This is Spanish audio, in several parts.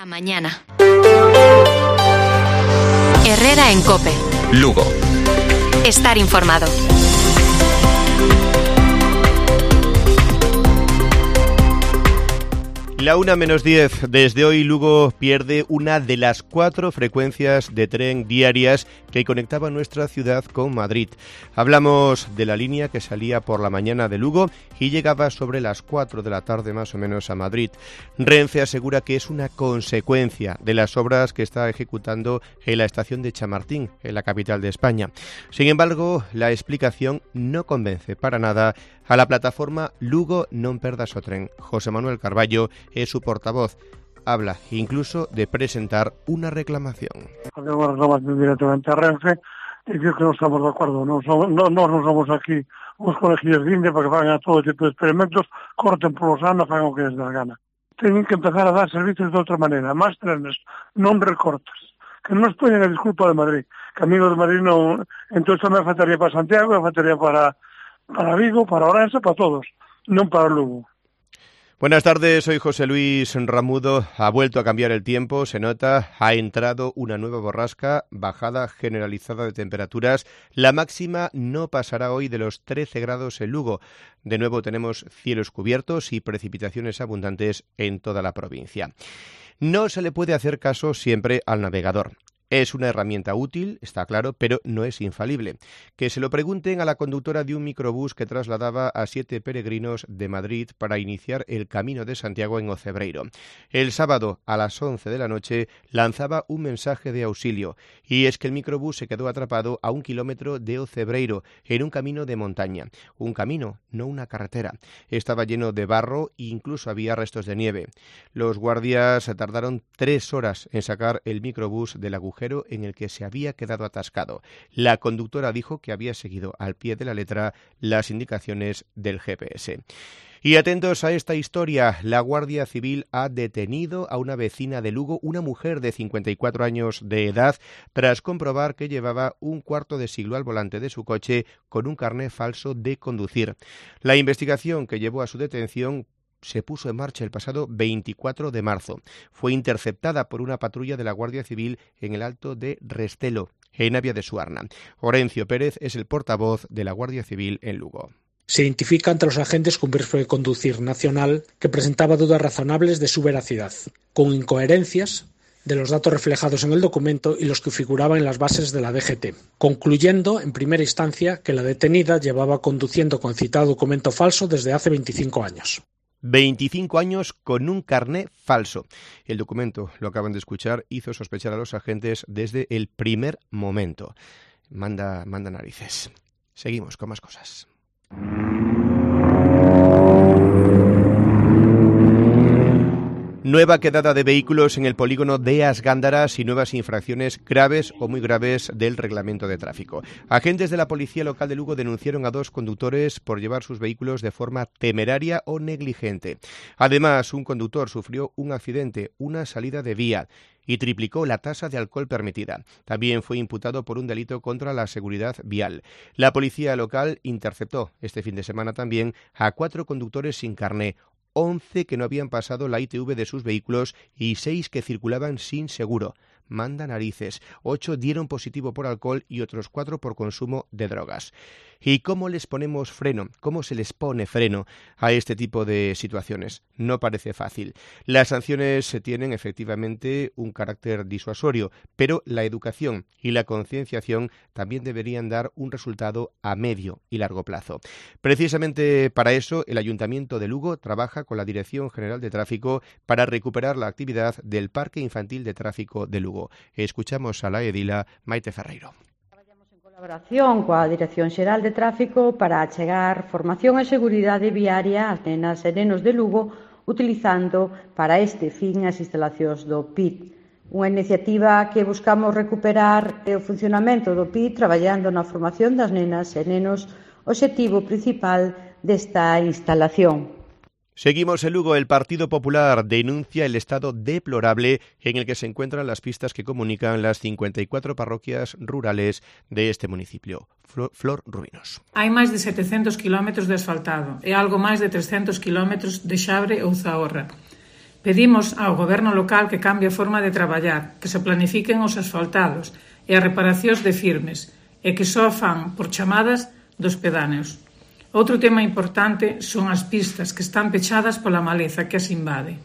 La mañana. Herrera en COPE. Lugo. Estar informado. La 1:10. Desde hoy Lugo pierde una de las 4 frecuencias de tren diarias que conectaba nuestra ciudad con Madrid. Hablamos de la línea que salía por la mañana de Lugo y llegaba sobre las 4 de la tarde más o menos a Madrid. Renfe asegura que es una consecuencia de las obras que está ejecutando en la estación de Chamartín, en la capital de España. Sin embargo, la explicación no convence para nada a la plataforma Lugo Non Perdas o Tren. José Manuel Carballo es su portavoz. Habla incluso de presentar una reclamación. Hacemos reclamación directamente a Renfe y creo que no estamos de acuerdo. No somos aquí unos colegios de India para que hagan todo tipo de experimentos, corten por los anos, hagan lo que les dé la gana. Tienen que empezar a dar servicios de otra manera, más trenes, non recortes. Que non nos poñen a disculpa de Madrid. Que amigos de Madrid non... Entón tamén faltaría para Santiago, faltaría para Vigo, para Ourense, para todos, non para Lugo. Buenas tardes, soy José Luis Ramudo. Ha vuelto a cambiar el tiempo, se nota, ha entrado una nueva borrasca, bajada generalizada de temperaturas. La máxima no pasará hoy de los 13 grados en Lugo. De nuevo tenemos cielos cubiertos y precipitaciones abundantes en toda la provincia. No se le puede hacer caso siempre al navegador. Es una herramienta útil, está claro, pero no es infalible. Que se lo pregunten a la conductora de un microbús que trasladaba a 7 peregrinos de Madrid para iniciar el Camino de Santiago en Ocebreiro. El sábado, a las 11 de la noche, lanzaba un mensaje de auxilio, y es que el microbús se quedó atrapado a 1 kilómetro de Ocebreiro, en un camino de montaña. Un camino, no una carretera. Estaba lleno de barro e incluso había restos de nieve. Los guardias tardaron 3 horas en sacar el microbús del agujero en el que se había quedado atascado. La conductora dijo que había seguido al pie de la letra las indicaciones del GPS. Y atentos a esta historia, la Guardia Civil ha detenido a una vecina de Lugo, una mujer de 54 años de edad, tras comprobar que llevaba un cuarto de siglo al volante de su coche con un carné falso de conducir. La investigación que llevó a su detención se puso en marcha el pasado 24 de marzo. Fue interceptada por una patrulla de la Guardia Civil en el Alto de Restelo, en Navia de Suarna. Orencio Pérez es el portavoz de la Guardia Civil en Lugo. Se identifica ante los agentes con permiso de conducir nacional que presentaba dudas razonables de su veracidad, con incoherencias de los datos reflejados en el documento y los que figuraban en las bases de la DGT, concluyendo en primera instancia que la detenida llevaba conduciendo con citado documento falso desde hace 25 años. 25 años con un carné falso. El documento, lo acaban de escuchar, hizo sospechar a los agentes desde el primer momento. Manda narices. Seguimos con más cosas. Nueva quedada de vehículos en el polígono de As Gándaras y nuevas infracciones graves o muy graves del reglamento de tráfico. Agentes de la Policía Local de Lugo denunciaron a 2 conductores por llevar sus vehículos de forma temeraria o negligente. Además, un conductor sufrió un accidente, una salida de vía, y triplicó la tasa de alcohol permitida. También fue imputado por un delito contra la seguridad vial. La Policía Local interceptó este fin de semana también a 4 conductores sin carné, 11 que no habían pasado la ITV de sus vehículos y 6 que circulaban sin seguro. Manda narices. 8 dieron positivo por alcohol y otros 4 por consumo de drogas. ¿Y cómo les ponemos freno? ¿Cómo se les pone freno a este tipo de situaciones? No parece fácil. Las sanciones tienen efectivamente un carácter disuasorio, pero la educación y la concienciación también deberían dar un resultado a medio y largo plazo. Precisamente para eso, el Ayuntamiento de Lugo trabaja con la Dirección General de Tráfico para recuperar la actividad del Parque Infantil de Tráfico de Lugo. Escuchamos a la edila Maite Ferreiro. Colaboración coa Dirección Xeral de Tráfico para achegar formación e seguridade viaria ás nenas e nenos de Lugo utilizando para este fin as instalacións do PIT. Unha iniciativa que buscamos recuperar o funcionamento do PIT traballando na formación das nenas e nenos, obxectivo principal desta instalación. Seguimos en Lugo. El Partido Popular denuncia el estado deplorable en el que se encuentran las pistas que comunican las 54 parroquias rurales de este municipio. Flor Rubinos. Hai máis de 700 kilómetros de asfaltado e algo máis de 300 kilómetros de xabre ou zaorra. Pedimos ao Goberno local que cambie a forma de traballar, que se planifiquen os asfaltados e as reparacións de firmes, e que só fan por chamadas dos pedáneos. Outro tema importante son as pistas que están pechadas pola maleza que as invade.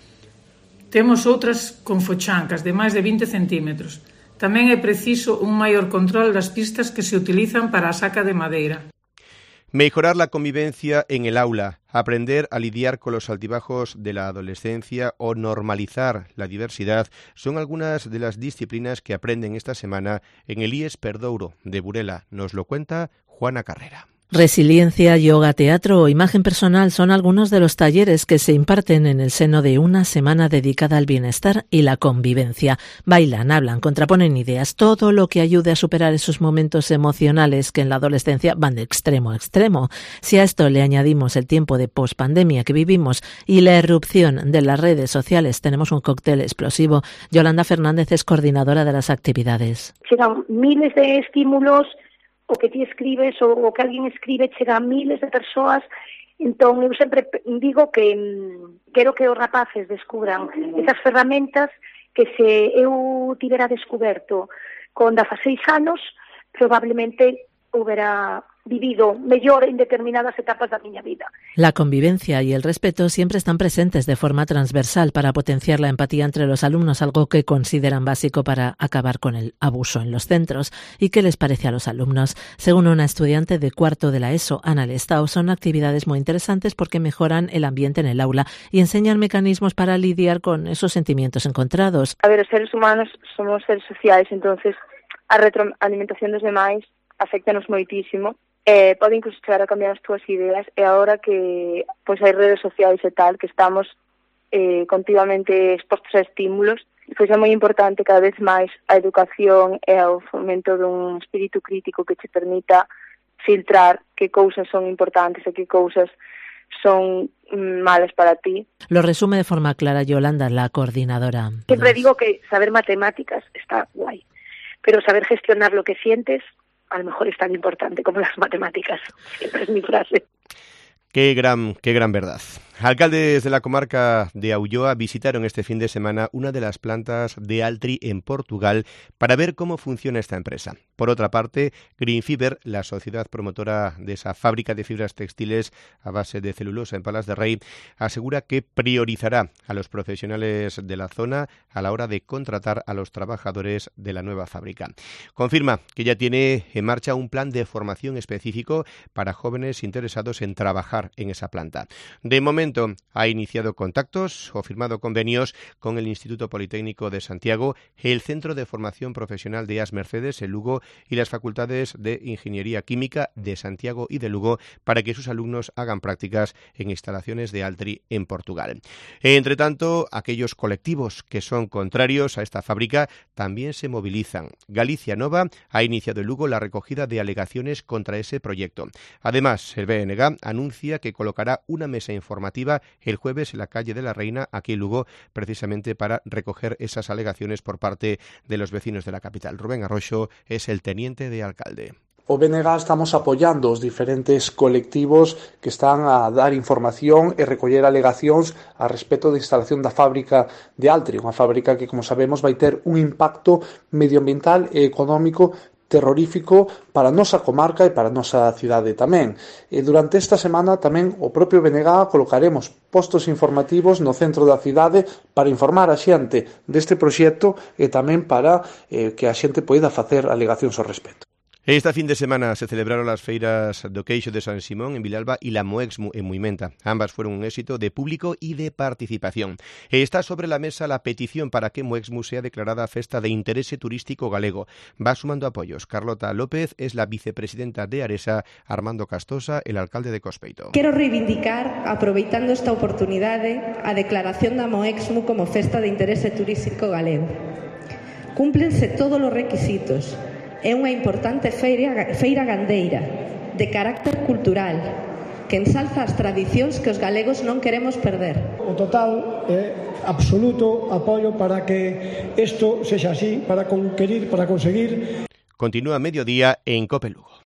Temos outras con fochancas de máis de 20 centímetros. Tamén é preciso un maior control das pistas que se utilizan para a saca de madeira. Mejorar la convivencia en el aula, aprender a lidiar con los altibajos de la adolescencia o normalizar la diversidad son algunas de las disciplinas que aprenden esta semana en el IES Perdouro de Burela. Nos lo cuenta Juana Carrera. Resiliencia, yoga, teatro o imagen personal son algunos de los talleres que se imparten en el seno de una semana dedicada al bienestar y la convivencia. Bailan, hablan, contraponen ideas, todo lo que ayude a superar esos momentos emocionales que en la adolescencia van de extremo a extremo. Si a esto le añadimos el tiempo de pospandemia que vivimos y la irrupción de las redes sociales, tenemos un cóctel explosivo. Yolanda Fernández es coordinadora de las actividades. Llegan miles de estímulos, o que ti escribes ou que alguén escribe, chega a miles de persoas. Entón, eu sempre digo que quero que os rapaces descubran esas ferramentas que se eu tivera descoberto con 16 anos, probablemente houbera vivido mellor en determinadas etapas da miña vida. La convivencia y el respeto siempre están presentes de forma transversal para potenciar la empatía entre los alumnos, algo que consideran básico para acabar con el abuso en los centros. ¿Y qué les parece a los alumnos? Según una estudiante de cuarto de la ESO, Ana Lestao, son actividades muy interesantes porque mejoran el ambiente en el aula y enseñan mecanismos para lidiar con esos sentimientos encontrados. A ver, os seres humanos somos seres sociais, entonces a retroalimentación dos demais afectanos moitísimo. Pode incluso chegar a cambiar as túas ideas, e agora que pois hai redes sociais e tal, que estamos continuamente expostos a estímulos, pois é moi importante cada vez máis a educación e o fomento dun espírito crítico que te permita filtrar que cousas son importantes e que cousas son malas para ti. Lo resume de forma clara Yolanda, la coordinadora. Siempre digo que saber matemáticas está guay, pero saber gestionar lo que sientes a lo mejor es tan importante como las matemáticas. Siempre es mi frase. Qué gran verdad. Alcaldes de la comarca de Ulloa visitaron este fin de semana una de las plantas de Altri en Portugal para ver cómo funciona esta empresa. Por otra parte, Green Fiber, la sociedad promotora de esa fábrica de fibras textiles a base de celulosa en Palas de Rey, asegura que priorizará a los profesionales de la zona a la hora de contratar a los trabajadores de la nueva fábrica. Confirma que ya tiene en marcha un plan de formación específico para jóvenes interesados en trabajar en esa planta. De momento ha iniciado contactos o firmado convenios con el Instituto Politécnico de Santiago, el Centro de Formación Profesional de As Mercedes en Lugo y las Facultades de Ingeniería Química de Santiago y de Lugo para que sus alumnos hagan prácticas en instalaciones de Altri en Portugal. Entre tanto, aquellos colectivos que son contrarios a esta fábrica también se movilizan. Galicia Nova ha iniciado en Lugo la recogida de alegaciones contra ese proyecto. Además, el BNG anuncia que colocará una mesa informativa el jueves en la calle de la Reina, aquí en Lugo, precisamente para recoger esas alegaciones por parte de los vecinos de la capital. Rubén Arroxo es el teniente de alcalde. O BNG estamos apoiando os diferentes colectivos que están a dar información e recoller alegacións a respecto da instalación da fábrica de Altri, unha fábrica que, como sabemos, vai ter un impacto medioambiental e económico terrorífico para a nosa comarca e para a nosa cidade tamén. E durante esta semana tamén o propio BNG colocaremos postos informativos no centro da cidade para informar a xente deste proxecto e tamén para que a xente poida facer alegacións ao respecto. Este fin de semana se celebraron las feiras do Queixo de San Simón en Vilalba y la Moexmu en Muimenta. Ambas fueron un éxito de público y de participación. Está sobre la mesa la petición para que Moexmu sea declarada festa de interese turístico galego. Va sumando apoyos. Carlota López es la vicepresidenta de Aresa, Armando Castosa, el alcalde de Cospeito. Quero reivindicar, aproveitando esta oportunidade, a declaración da Moexmu como festa de interese turístico galego. Cúmplense todos os requisitos. É unha importante feira gandeira, de carácter cultural, que ensalza as tradicións que os galegos non queremos perder. O total é absoluto apoio para que isto sexa así, para conseguir. Continúa mediodía en COPE Lugo.